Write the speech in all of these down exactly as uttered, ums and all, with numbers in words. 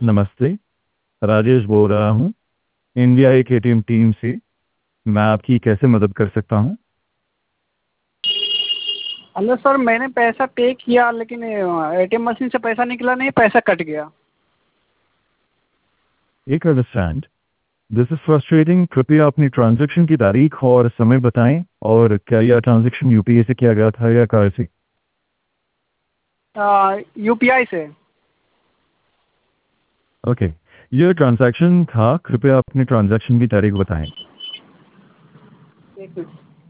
नमस्ते। राजेश बोल रहा हूँ, इंडिया एक एटीएम टीम से। मैं आपकी कैसे मदद कर सकता हूँ? हेलो सर, मैंने पैसा पे किया लेकिन एटीएम मशीन से पैसा निकला नहीं, पैसा कट गया। एक अंडरस्टैंड, दिस इज फ्रस्ट्रेटिंग। कृपया अपनी ट्रांजैक्शन की तारीख और समय बताएं, और क्या यह ट्रांजैक्शन यूपीआई से किया गया था या कार्ड से? यूपीआई से। ओके, यह ट्रांजैक्शन था। कृपया अपनी ट्रांजैक्शन की तारीख बताएं। एक मिनट।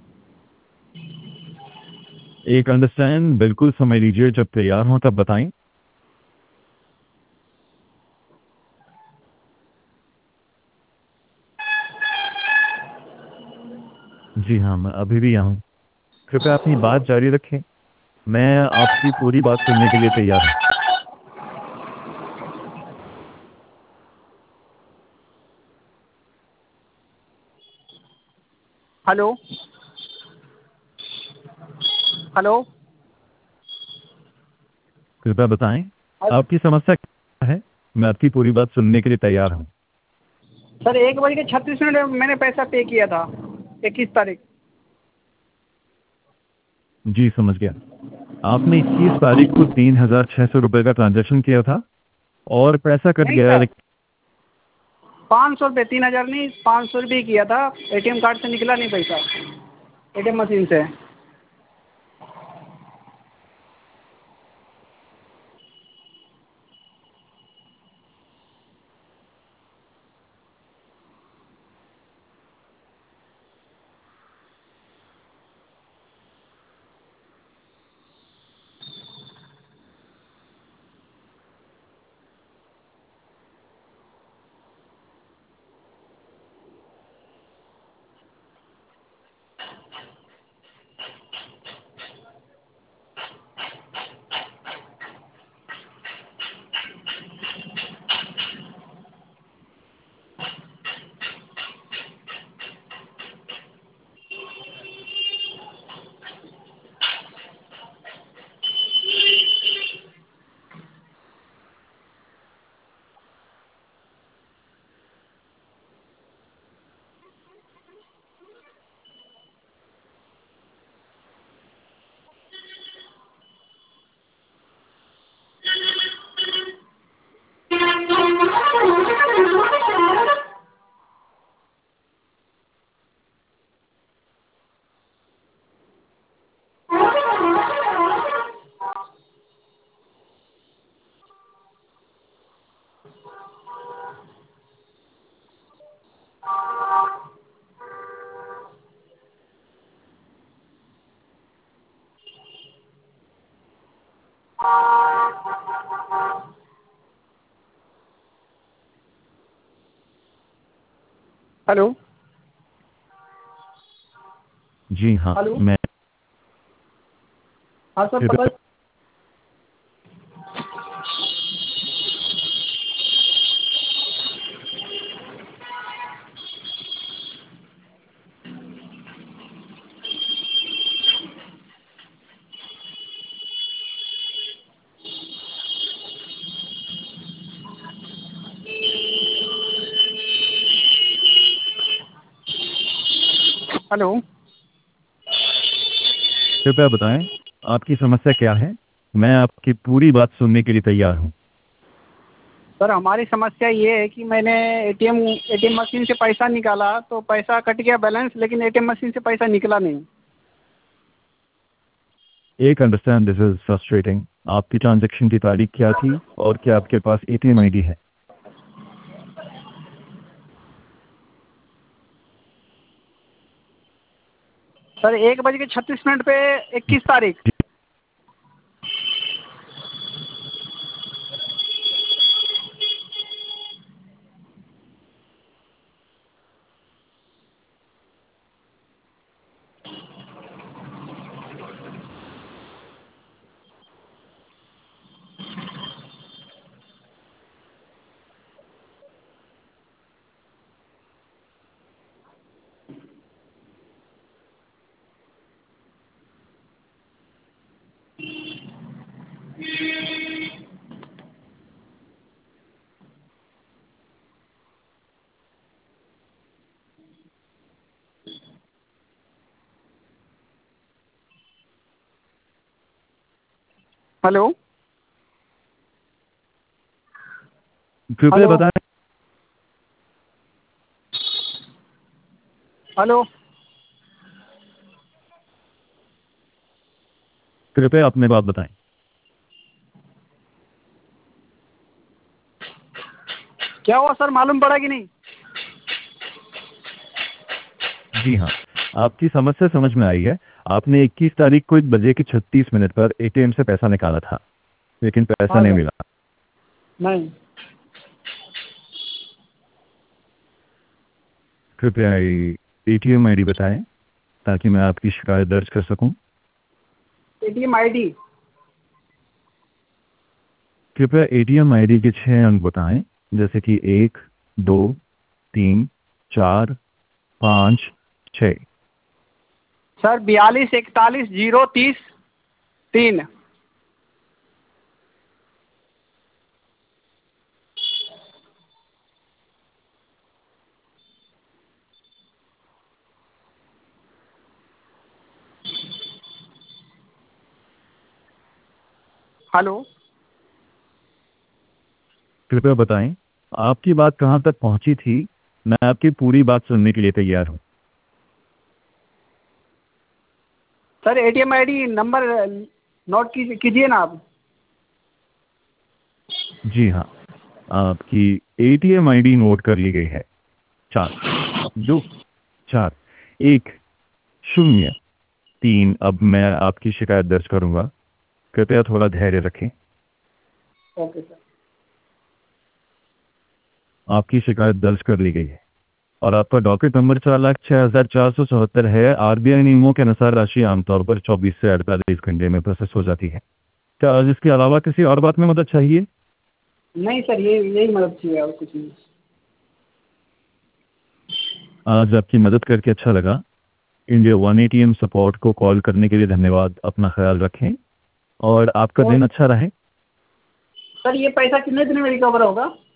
एक अंडरस्टैंड, बिल्कुल समय लीजिए, जब तैयार हो तब बताएं। जी हाँ, मैं अभी भी यहाँ हूँ। कृपया अपनी बात जारी रखें, मैं आपकी पूरी बात सुनने के लिए तैयार हूँ। Hello hello. कृपया बताएं, अ- आपकी समस्या क्या है? मैं आपकी पूरी बात सुनने के लिए तैयार हूँ। सर, एक बज के छत्तीस मिनट में मैंने पैसा पे किया था, इक्कीस तारीख। जी समझ गया। आपने इक्कीस तारीख को तीन हजार छः सौ रुपये का ट्रांजैक्शन किया था और पैसा कट नहीं गया, सर, लेकिन पाँच सौ रुपये, तीन हज़ार नहीं, पाँच सौ रुपये किया था। एटीएम कार्ड से निकला नहीं पैसा, एटीएम मशीन से। हेलो जी हाँ, हेलो। मैं हाँ सर, पता। कृपया हेलो कृपया बताएं, आपकी समस्या क्या है? मैं आपकी पूरी बात सुनने के लिए तैयार हूँ। सर, हमारी समस्या ये है कि मैंने एटीएम एटीएम मशीन से पैसा निकाला तो पैसा कट गया बैलेंस, लेकिन एटीएम मशीन से पैसा निकला नहीं। I understand, this is frustrating. आपकी ट्रांजैक्शन की तारीख क्या थी, और क्या आपके पास एटीएम आईडी है? सर, एक बज के छत्तीस मिनट पे, इक्कीस तारीख। हेलो कृपया हेलो बताएं। हेलो कृपया अपने बात बताएं। क्या हुआ सर, मालूम पड़ा कि नहीं? जी हाँ, आपकी समस्या समझ में आई है। आपने इक्कीस तारीख को एक बजे के छत्तीस मिनट पर एटीएम से पैसा निकाला था, लेकिन पैसा हाँ नहीं सर। मिला। नहीं। कृपया एटीएम आईडी बताएं ताकि मैं आपकी शिकायत दर्ज कर सकूं। ATM ID? कृपया एटीएम आईडी के छह अंक बताएं, जैसे कि एक, दो, तीन, चार, पाँच, छः। सर बयालीस इकतालीस जीरो तीस तीन। हेलो कृपया बताएं आपकी बात कहां तक पहुंची थी। मैं आपकी पूरी बात सुनने के लिए तैयार हूं। Sir ATM ID number note कीजिए कीजिए ना आप। जी हाँ, आपकी एटीएम आईडी नोट कर ली गई है। चार, दो, चार, एक, शून्य, तीन। अब मैं आपकी शिकायत दर्ज करूंगा। कृपया थोड़ा धैर्य रखें। Okay sir. आपकी शिकायत दर्ज कर ली गई है और आपका डॉकेट नंबर चार लाख छः हज़ार चार सौ चौहत्तर है। आरबीआई नियमों के अनुसार राशि आमतौर पर चौबीस से अड़तालीस घंटे में प्रोसेस हो जाती है। क्या आज इसके अलावा किसी और बात में मदद चाहिए? नहीं सर, ये यही मदद चाहिए और कुछ नहीं। आज आपकी मदद करके अच्छा लगा। इंडिया वन एटीएम सपोर्ट को कॉल करने के लिए धन्यवाद। अपना ख्याल रखें और आपका और दिन अच्छा रहे। सर ये पैसा कितने दिन में रिकवर होगा?